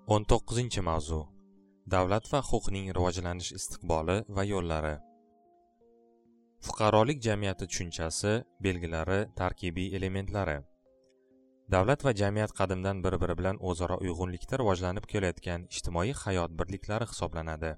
19-mavzu. Davlat va huquqning rivojlanish istiqboli va yo'llari. Fuqarolik jamiyati tushunchasi, belgilari, tarkibiy elementlari. Davlat va jamiyat qadimdan bir-biri bilan o'zaro uyg'unlikda rivojlanib kelayotgan ijtimoiy hayot birliklari hisoblanadi.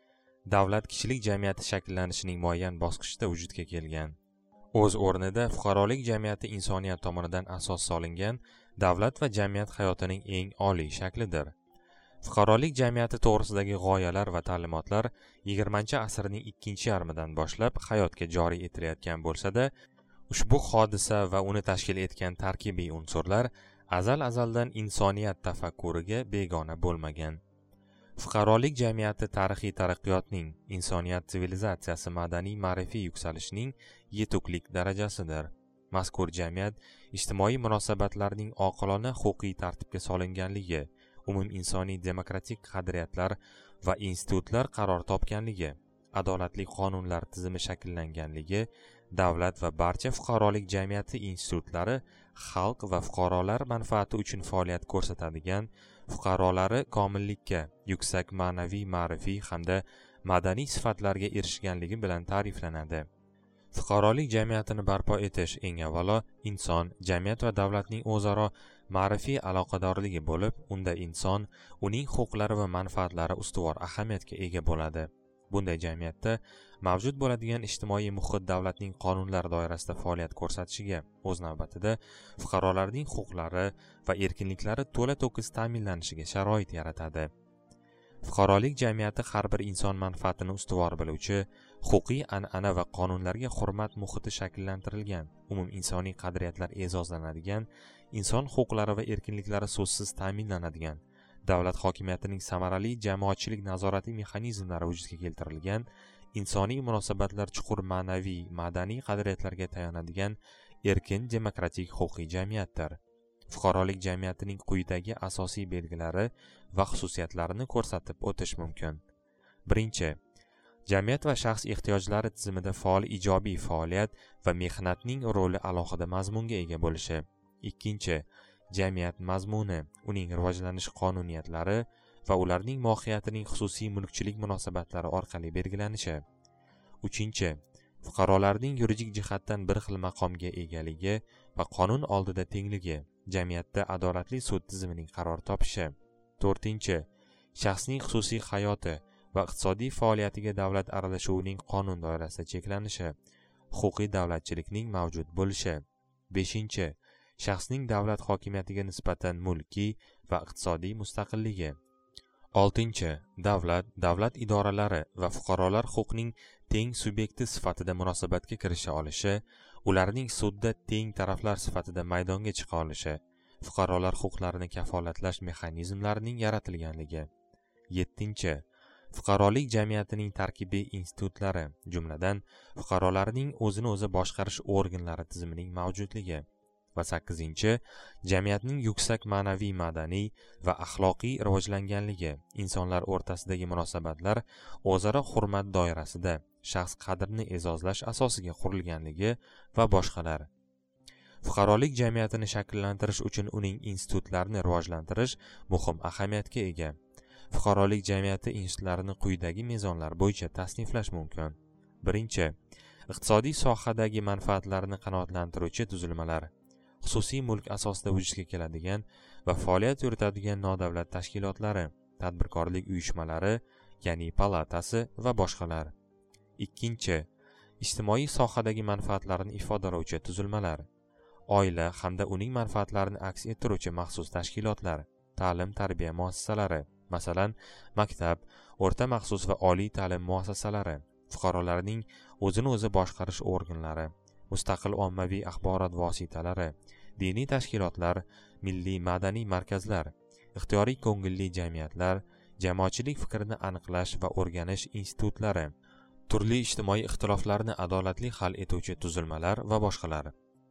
Davlat kishilik jamiyati shakllanishining muayyan bosqichida vujudga kelgan. O'z o'rnida fuqarolik jamiyati insoniyat tomonidan asos solingan davlat va jamiyat hayotining eng oliy shaklidir. Fuqarolik jamiyati to'g'risidagi g'oyalar va ta'limotlar 20-asrning ikkinchi yarmidan boshlab hayotga joriy etilayotgan bo'lsa-da, ushbu hodisa va uni tashkil etgan tarkibiy unsurlar azal-azaldan insoniyat tafakkuriga begona bo'lmagan. Fuqarolik jamiyati tarixiy taraqqiyotning, insoniyat sivilizatsiyasi madaniy-ma'rifiy yuksalishining yetuklik darajasidir. Mazkur jamiyat ijtimoiy munosabatlarning oqilona huquqiy tartibga solinganligi, umuminsoniy demokratik qadriyatlar va institutlar qaror topganligi, adolatli qonunlar tizimi shakllanganligi, davlat va barcha fuqarolik jamiyati institutlari xalq va fuqarolar manfaati uchun faoliyat ko'rsatadigan, fuqarolari komillikka, yuksak ma'naviy, ma'rifiy hamda madaniy sifatlarga erishganligi bilan ta'riflanadi. Fuqarolik jamiyatini barpo etish eng avvalo inson, jamiyat va davlatning o'zaro ma'rifiy aloqadorligi bo'lib, unda inson, uning huquqlari va manfaatlari ustuvor ahamiyatga ega bo'ladi. Bunday jamiyatda mavjud bo'ladigan ijtimoiy muhit davlatning qonunlar doirasida faoliyat ko'rsatishiga, o'z navbatida fuqarolarning huquqlari va erkinliklari to'la-to'kis ta'minlanishiga sharoit yaratadi. Fuqarolik jamiyati har bir inson manfaatini ustuvor biluvchi, huquqiy an'ana va qonunlarga hurmat muhiti shakllantirilgan, umuminsoniy qadriyatlar e'zozlanadigan, inson huquqlari va erkinliklari so'zsiz ta'minlanadigan, davlat hokimiyatining samarali jamoatchilik nazorati mexanizmlari vujudga keltirilgan, insoniy munosabatlar chuqur ma'naviy, madaniy qadriyatlarga tayanadigan erkin demokratik huquqiy jamiyatdir. Fuqarolik jamiyatining quyidagi asosiy belgilari va xususiyatlarini ko'rsatib o'tish mumkin. Birinchi, jamiyat va shaxs ehtiyojlari tizimida faol ijobiy faoliyat va mehnatning roli alohida mazmunga ega bo'lishi. Ikkinchi, jamiyat mazmuni, uning rivojlanish qonuniyatlari va ularning mohiyatining xususiy mulkchilik munosabatlari orqali belgilanishi. Uchinchi, fuqarolarning yuridik jihatdan bir xil maqomga egaligi va qonun oldida tengligi, jamiyatda adolatli sud tizimining qaror topishi. To'rtinchi, shaxsning xususiy hayoti va iqtisodiy faoliyatiga davlat aralashuvining qonun doirasida cheklanishi, huquqiy davlatchilikning mavjud bo'lishi. Beshinchi, shaxsning davlat hokimiyatiga nisbatan mulkiy va iqtisodiy mustaqilligi. Oltinchi, davlat idoralari va fuqarolar huquqining teng subyekti sifatida munosabatga kirisha olishi, ularning sudda teng taraflar sifatida maydonga chiqa olishi, fuqarolar huquqlarini kafolatlash mexanizmlarining yaratilganligi. Yettinchi, fuqarolik jamiyatining tarkibiy institutlari, jumladan fuqarolarning o'zini o'zi boshqarish organlari tizimining mavjudligi. Va 8-chi, jamiyatning yuksak ma'naviy, madaniy va axloqiy rivojlanganligi, insonlar o'rtasidagi munosabatlar o'zaro hurmat doirasida shaxs qadrini e'zozlash asosiga qurilganligi va boshqalar. Fuqarolik jamiyatini shakllantirish uchun uning institutlarini rivojlantirish muhim ahamiyatga ega. Fuqarolik jamiyati institutlarini quyidagi mezonlar bo'yicha tasniflash mumkin. Birinchi, iqtisodiy sohadagi manfaatlarni qanoatlantiruvchi tuzilmalar, xususiy mulk asosida vujudga keladigan va faoliyat yuritadigan nodavlat tashkilotlari, tadbirkorlik uyushmalari, ya'ni palatasi va boshqalar. Ikkinchi, ijtimoiy sohadagi manfaatlarni ifodalovchi tuzilmalar, oila hamda uning manfaatlarini aks ettiruvchi maxsus tashkilotlar, ta'lim-tarbiya muassasalari, masalan, maktab, o'rta maxsus va oliy ta'lim muassasalari, fuqarolarning o'zini o'zi boshqarish organlari, mustaqil ommaviy axborot vositalari, diniy tashkilotlar, milliy madaniy markazlar, ixtiyoriy ko'ngilli jamiyatlar, jamoatchilik fikrini aniqlash va o'rganish institutlari, turli ijtimoiy ixtiloflarni adolatli hal etuvchi tuzilmalar va boshqalar.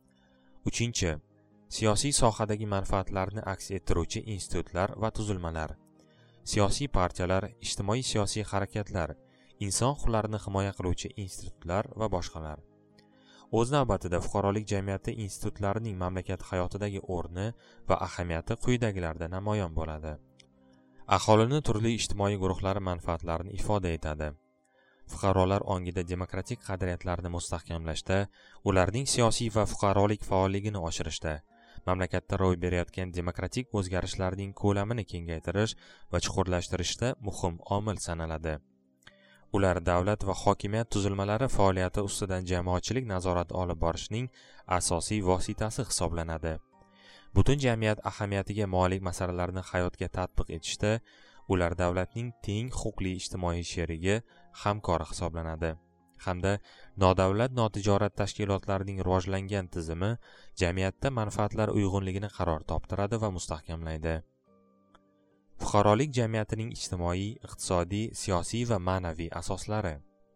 Uchinchi, siyosiy sohadagi manfaatlarni aks ettiruvchi institutlar va tuzilmalar, siyosiy partiyalar, ijtimoiy siyosiy harakatlar, inson huquqlarini himoya qiluvchi institutlar va boshqalar. O'z navbatida fuqarolik jamiyati institutlarining mamlakat hayotidagi o'rni va ahamiyati quyidagilarda namoyon bo'ladi. aholini turli ijtimoiy guruhlari manfaatlarini ifoda etadi. Fuqarolar ongida demokratik qadriyatlarni mustahkamlashda, ularning siyosiy va fuqarolik faolligini oshirishda, mamlakatda ro'y berayotgan demokratik o'zgarishlarning ko'lamini kengaytirish va chuqurlashtirishda muhim omil sanaladi. Ular davlat va hokimiyat tuzilmalari faoliyati ustidan jamoatchilik nazorati olib borishning asosiy vositasi hisoblanadi. Butun jamiyat ahamiyatiga molik masalalarni hayotga tatbiq etishda ular davlatning teng huquqli ijtimoiy sherigi, hamkori hisoblanadi hamda nodavlat notijorat tashkilotlarining rivojlangan tizimi jamiyatda manfaatlar uyg'unligini qaror toptiradi va mustahkamlaydi. Fuqarolik jamiyatining ijtimoiy, iqtisodiy, siyosiy va ma'naviy asoslari.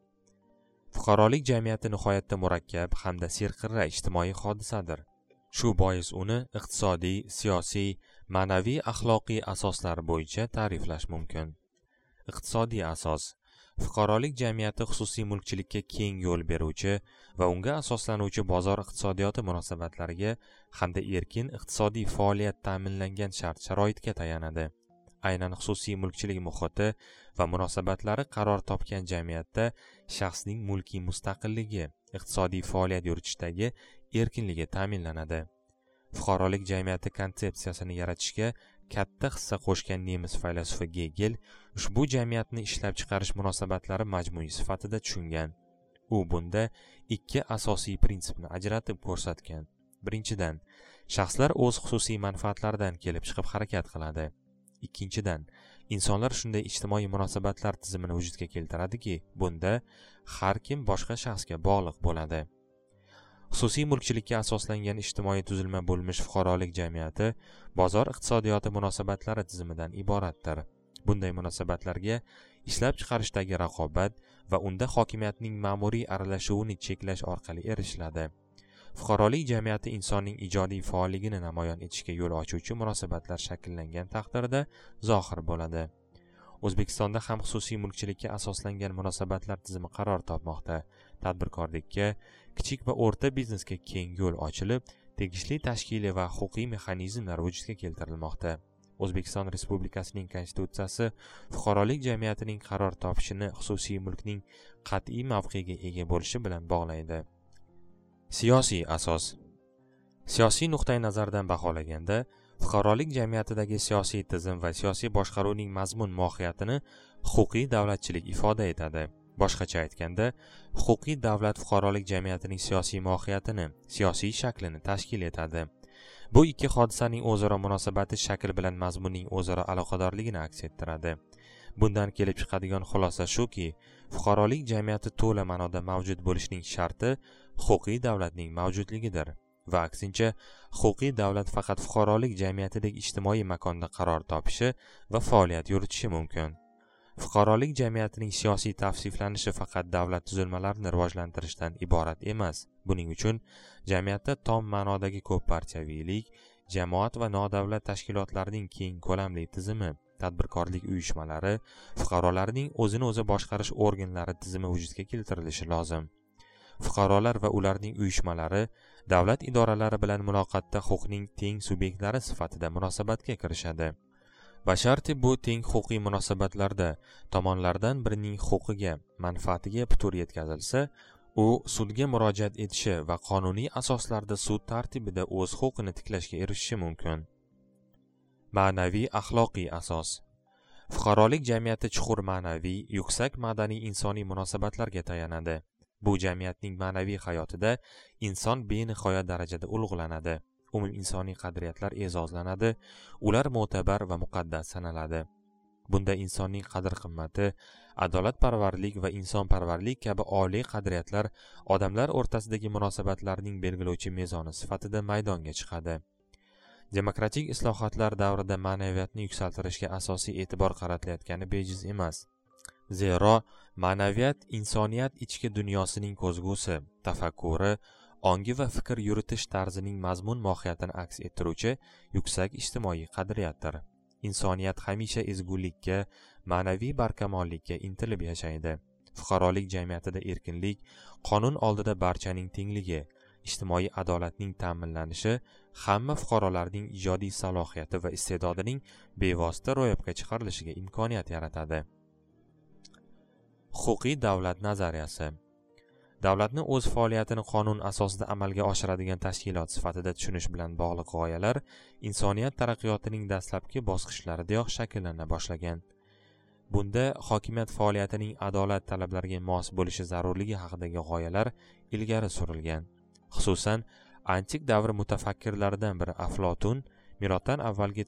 Fuqarolik jamiyati nihoyatda murakkab hamda serqirra ijtimoiy hodisadir. Shu bois uni iqtisodiy, siyosiy, ma'naviy, axloqiy asoslar bo'yicha ta'riflash mumkin. Iqtisodiy asos. Fuqarolik jamiyati xususiy mulkchilikka keng yo'l beruvchi va unga asoslanuvchi bozor iqtisodiyoti munosabatlariga hamda erkin iqtisodiy faoliyat ta'minlangan shart-sharoitga tayanadi. Aynan xususiy mulkchilik muhiti va munosabatlari qaror topgan jamiyatda shaxsning mulkiy mustaqilligi, iqtisodiy faoliyat yuritishdagi erkinligi ta'minlanadi. Fuqarolik jamiyati konsepsiyasini yaratishga katta hissa qo'shgan nemis faylasufi Gegel ushbu jamiyatni ishlab chiqarish munosabatlari majmui sifatida tushungan. U bunda ikki asosiy prinsipni ajratib ko'rsatgan. Birinchidan, shaxslar o'z xususiy manfaatlaridan kelib chiqib harakat qiladi. Ikkinchidan, insonlar shunday ijtimoiy munosabatlar tizimini vujudga keltiradiki, bunda har kim boshqa shaxsga bog'liq bo'ladi. Xususiy mulkchilikka asoslangan ijtimoiy tuzilma bo'lmish fuqarolik jamiyati bozor iqtisodiyoti munosabatlari tizimidan iboratdir. Bunday munosabatlarga ishlab chiqarishdagi raqobat va unda hokimiyatning ma'muriy aralashuvini cheklash orqali erishiladi. Fuqarolik jamiyati insonning ijodiy faolligini namoyon etishga yo'l ochuvchi munosabatlar shakllangan taqdirda zohir bo'ladi. O'zbekistonda ham xususiy mulkchilikka asoslangan munosabatlar tizimi qaror topmoqda. Tadbirkorlikka, kichik va o'rta biznesga keng yo'l ochilib, tegishli tashkiliy va huquqiy mexanizmlar vujudga keltirilmoqda. O'zbekiston Respublikasining Konstitutsiyasi fuqarolik jamiyatining qaror topishini xususiy mulkning qat'iy mavqega ega bo'lishi bilan bog'laydi. Siyosiy asos. Siyosiy nuqtai nazardan baholaganda, fuqarolik jamiyatidagi siyosiy tizim va siyosiy boshqaruvning mazmun mohiyatini huquqiy davlatchilik ifoda etadi. Boshqacha aytganda, huquqiy davlat fuqarolik jamiyatining siyosiy mohiyatini, siyosiy shaklini tashkil etadi. Bu ikki hodisaning o'zaro munosabati shakl bilan mazmunning o'zaro aloqadorligini aks ettiradi. Bundan kelib chiqadigan xulosa shuki, fuqarolik jamiyati to'la ma'noda mavjud bo'lishining sharti huquqiy davlatning mavjudligidir. Va aksincha, huquqiy davlat faqat fuqarolik jamiyatidagi ijtimoiy makonda qaror topishi va faoliyat yuritishi mumkin. Fuqarolik jamiyatining siyosiy tavsiflanishi faqat davlat tuzilmalarini rivojlantirishdan iborat emas. Buning uchun jamiyatda tom ma'nodagi ko'p partiyaviylik, jamoat va nodavlat tashkilotlarining keng ko'lamli tizimi, tadbirkorlik uyushmalari, fuqarolarning o'zini o'zi boshqarish organlari tizimi vujudga keltirilishi lozim. Fuqarolar va ularning uyushmalari davlat idoralari bilan muloqotda huquqning teng subyektlari sifatida munosabatga kirishadi. Basharti bu teng huquqiy munosabatlarda tomonlardan birining huquqiga, manfaatiga putur yetkazilsa, u sudga murojaat etishi va qonuniy asoslarda sud tartibida o'z huquqini tiklashga erishishi mumkin. Ma'naviy axloqiy asos. Fuqarolik jamiyati chuqur ma'naviy, yuksak madaniy insoniy munosabatlarga tayanadi. Bu jamiyatning ma'naviy hayotida inson benihoya darajada ulug'lanadi. Umuminsoniy qadriyatlar e'zozlanadi, ular mo'tabar va muqaddas sanaladi. Bunda insonning qadr-qimmati, adolatparvarlik va insonparvarlik kabi oliy qadriyatlar odamlar o'rtasidagi munosabatlarning belgilovchi mezoni sifatida maydonga chiqadi. Demokratik islohotlar davrida ma'naviyatni yuksaltirishga asosiy e'tibor qaratilayotgani bejiz emas. Zero, ma'naviyat insoniyat ichki dunyosining ko'zgusi, tafakkuri, ongi va fikr yuritish tarzining mazmun mohiyatini aks ettiruvchi yuksak ijtimoiy qadriyatdir. Insoniyat hamisha ezgulikka, ma'naviy barkamollikka intilib yashaydi. Fuqarolik jamiyatida erkinlik, qonun oldida barchaning tengligi, ijtimoiy adolatning ta'minlanishi hamma fuqarolarning ijodiy salohiyati va iste'dodining bevosita ro'yobga chiqarilishiga imkoniyat yaratadi. Huquqiy davlat nazariyasi. Davlatni o'z faoliyatini qonun asosida amalga oshiradigan tashkilot sifatida tushunish bilan bog'liq g'oyalar insoniyat taraqqiyotining dastlabki bosqichlaridayoq shakllana boshlagan. Bunda hokimiyat faoliyatining adolat talablariga mos bo'lishi zarurligi haqidagi g'oyalar ilgari surilgan. Xususan, antik davr mutafakkirlaridan biri Aflotun miloddan avvalgi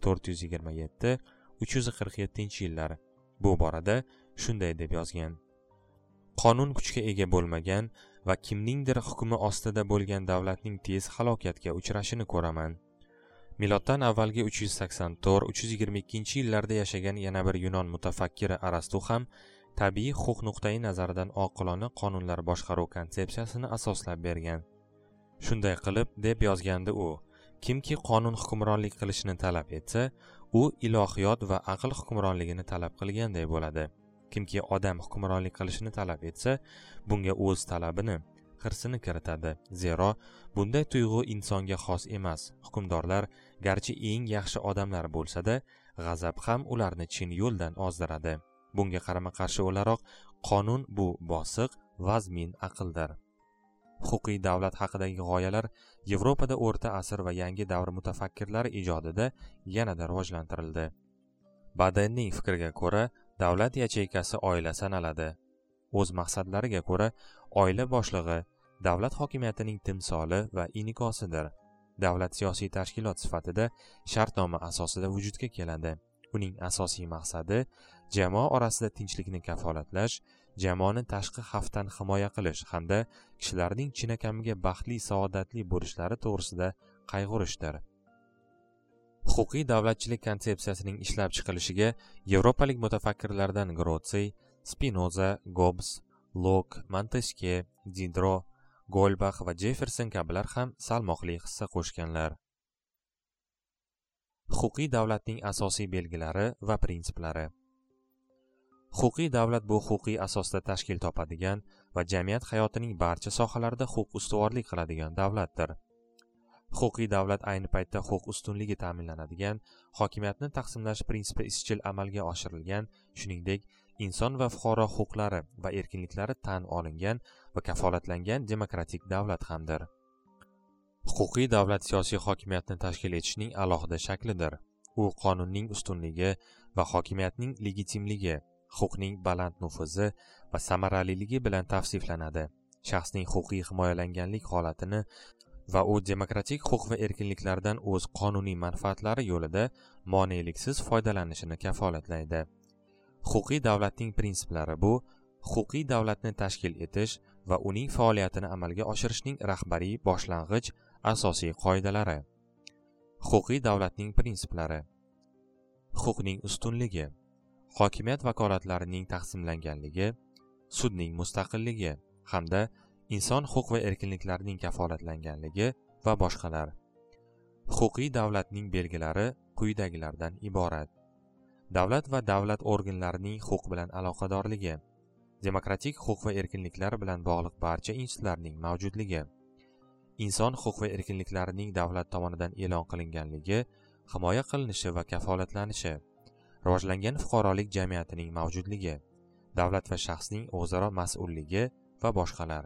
427-347-yillar bu borada shunday deb yozgan: qonun kuchga ega bo'lmagan va kimningdir hukmi ostida bo'lgan davlatning tez halokatga uchrashini ko'raman. Miloddan avvalgi 384-322-yillarda yashagan yana bir Yunon mutafakkiri Arastu ham tabiiy huquq nuqtai nazaridan oqilona qonunlar boshqaruv konsepsiyasini asoslab bergan. Shunday qilib deb yozgandi u: kimki qonun hukmronlik qilishini talab etsa, u ilohiyot va aql hukmronligini talab qilganday bo'ladi. Kimki odam hukmronlik qilishini talab etsa, bunga o'z talabini, hirsini kiritadi. Zero, bunday tuyg'u insonga xos emas. Hukmdorlar garchi eng yaxshi odamlar bo'lsa-da, g'azab ham ularni chin yo'ldan ozdiradi. Bunga qarama-qarshi o'laroq, qonun bu bosiq, vazmin aqldir. Huquqiy davlat haqidagi g'oyalar Yevropada o'rta asr va yangi davr mutafakkirlari ijodida yanada rivojlantirildi. Badenning fikriga ko'ra, davlat yacheykasi oila sanaladi. O'z maqsadlariga ko'ra, oila boshlig'i davlat hokimiyatining timsoli va inikosidir. Davlat siyosiy tashkilot sifatida shartnoma asosida vujudga keladi. Uning asosiy maqsadi jamoa orasida tinchlikni kafolatlash, jamoani tashqi xavfdan himoya qilish hamda kishilarning chinakamiga baxtli, saodatli bo'lishlari to'g'risida qayg'urishdir. Huquqiy davlatchilik konsepsiyasining ishlab chiqilishiga yevropalik mutafakkirlardan Grotsiy, Spinoza, Gobbs, Locke, Montesquieu, Diderot, Golbach va Jefferson kabilar ham salmoqli hissa qo'shganlar. Huquqiy davlatning asosiy belgilari va prinsiplari. Huquqiy davlat bu huquqiy asosda tashkil topadigan va jamiyat hayotining barcha sohalarida huquq ustuvorlik qiladigan davlatdir. Huquqiy davlat ayni paytda huquq ustunligi ta'minlanadigan, hokimiyatni taqsimlash prinsipi izchil amalga oshirilgan, shuningdek, inson va fuqaro huquqlari va erkinliklari tan olingan va kafolatlangan demokratik davlat hamdir. Huquqiy davlat siyosiy hokimiyatni tashkil etishning alohida shaklidir. U qonunning ustunligi va hokimiyatning legitimligi, huquqning baland nufuzi va samaraliligi bilan tavsiflanadi. Shaxsning huquqiy himoyalanganlik holatini va u demokratik huquq va erkinliklardan o'z qonuniy manfaatlari yo'lida moneliksiz foydalanishini kafolatlaydi. Huquqiy davlatning prinsiplari bu huquqiy davlatni tashkil etish va uning faoliyatini amalga oshirishning rahbariy boshlang'ich asosiy qoidalari. Huquqiy davlatning prinsiplari: huquqning ustunligi, hokimiyat vakolatlarining taqsimlanganligi, sudning mustaqilligi hamda inson huquq va erkinliklarining kafolatlanganligi va boshqalar. Huquqiy davlatning belgilari quyidagilardan iborat: davlat va davlat organlarining huquq bilan aloqadorligi, demokratik huquq va erkinliklar bilan bog'liq barcha institutlarning mavjudligi, inson huquq va erkinliklarining davlat tomonidan e'lon qilinganligi, himoya qilinishi va kafolatlanishi, rivojlangan fuqarolik jamiyatining mavjudligi, davlat va shaxsning o'zaro mas'ulligi va boshqalar.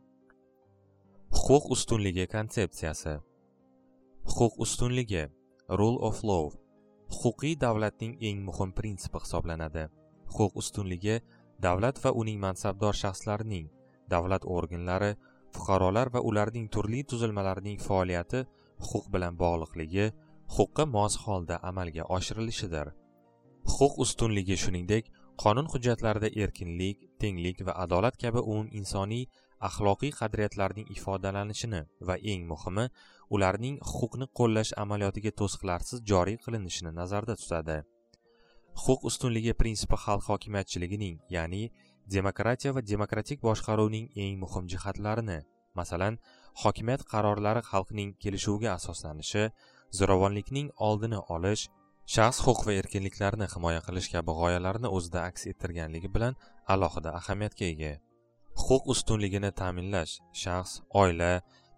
Huquq ustunligi konsepsiyasi. Huquq ustunligi, rule of law, huquqiy davlatning eng muhim prinsipi hisoblanadi. Huquq ustunligi davlat va uning mansabdor shaxslarining, davlat organlari, fuqarolar va ularning turli tuzilmalarining faoliyati huquq bilan bog'liqligi, huquqqa mos holda amalga oshirilishidir. Huquq ustunligi shuningdek, qonun hujjatlarida erkinlik, tenglik va adolat kabi umum insoniy axloqiy qadriyatlarning ifodalanishini va eng muhimi, ularning huquqni qo'llash amaliyotiga to'siqlarsiz joriy qilinishini nazarda tutadi. Huquq ustunligi prinsipi xalq hokimiyatchiligining, ya'ni demokratiya va demokratik boshqaruvning eng muhim jihatlarini, masalan, hokimiyat qarorlari xalqning kelishuviga asoslanishi, zo'ravonlikning oldini olish, shaxs huquq va erkinliklarini himoya qilish kabi g'oyalarni o'zida aks ettirganligi bilan alohida ahamiyatga ega. Huquq ustunligini ta'minlash shaxs, oila,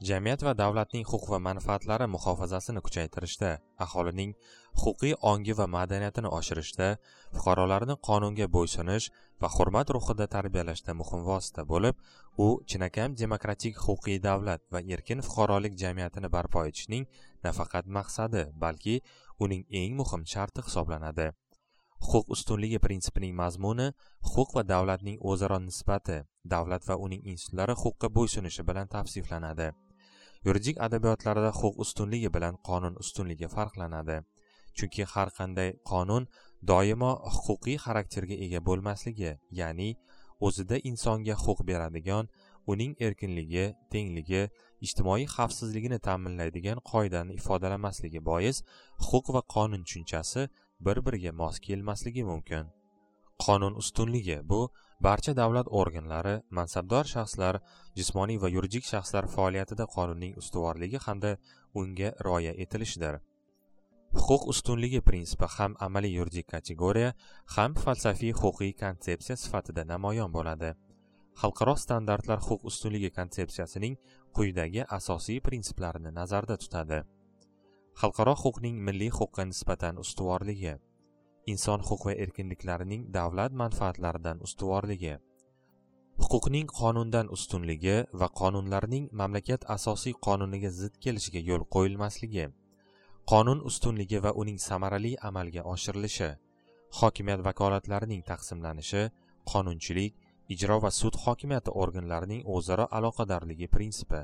jamiyat va davlatning huquq va manfaatlari muhofazasini kuchaytirishda, aholining huquqiy ongi va madaniyatini oshirishda, fuqarolarni qonunga bo'ysunish va hurmat ruhida tarbiyalashda muhim vosita bo'lib, u chinakam demokratik huquqiy davlat va erkin fuqarolik jamiyatini barpo etishning nafaqat maqsadi, balki uning eng muhim sharti hisoblanadi. Huquq ustunligi prinsipining mazmuni huquq va davlatning o'zaro nisbati, davlat va uning institutlari huquqqa bo'ysunishi bilan tavsiflanadi. Yuridik adabiyotlarda huquq ustunligi bilan qonun ustunligi farqlanadi. Chunki har qanday qonun doimo huquqiy xarakterga ega bo'lmasligi, ya'ni o'zida insonga huquq beradigan, uning erkinligi, tengligi, ijtimoiy xavfsizligini ta'minlaydigan qoidani ifodalamasligi bois huquq va qonun tushunchasi bir-biriga mos kelmasligi mumkin. Qonun ustunligi bu barcha davlat organlari, mansabdor shaxslar, jismoniy va yuridik shaxslar faoliyatida qonunning ustuvorligi hamda unga rioya etilishidir. Huquq ustunligi prinsipi ham amaliy yuridik kategoriya, ham falsafiy huquqiy konsepsiya sifatida namoyon bo'ladi. Xalqaro standartlar huquq ustunligi konsepsiyasining quyidagi asosiy prinsiplarini nazarda tutadi. Xalqaro huquqning milliy huquqqa nisbatan ustuvorligi, inson huquq va erkinliklarining davlat manfaatlaridan ustuvorligi, huquqning qonundan ustunligi va qonunlarning mamlakat asosiy qonuniga zid kelishiga yo'l qo'yilmasligi, qonun ustunligi va uning samarali amalga oshirilishi, hokimiyat vakolatlarining taqsimlanishi, qonunchilik, ijro va sud hokimiyati organlarining o'zaro aloqadorligi prinsipi,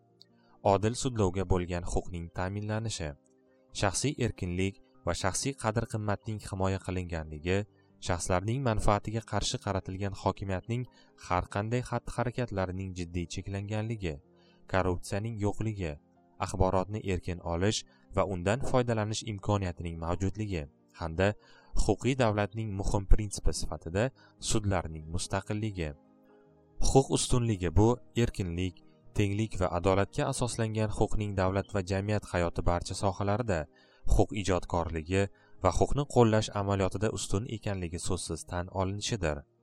odil sudlovga bo'lgan huquqning ta'minlanishi, shaxsiy erkinlik va shaxsiy qadr-qimmatning himoya qilinganligi, shaxslarning manfaatiga qarshi qaratilgan hokimiyatning har qanday xatti-harakatlarining jiddiy cheklanganligi, korrupsiyaning yo'qligi, axborotni erkin olish va undan foydalanish imkoniyatining mavjudligi hamda huquqiy davlatning muhim prinsipi sifatida sudlarning mustaqilligi. Huquq ustunligi bu erkinlik, tenglik va adolatga asoslangan huquqning davlat va jamiyat hayoti barcha sohalarida huquq ijodkorligi va huquqni qo'llash amaliyotida ustun ekanligi so'zsiz tan olinishidir.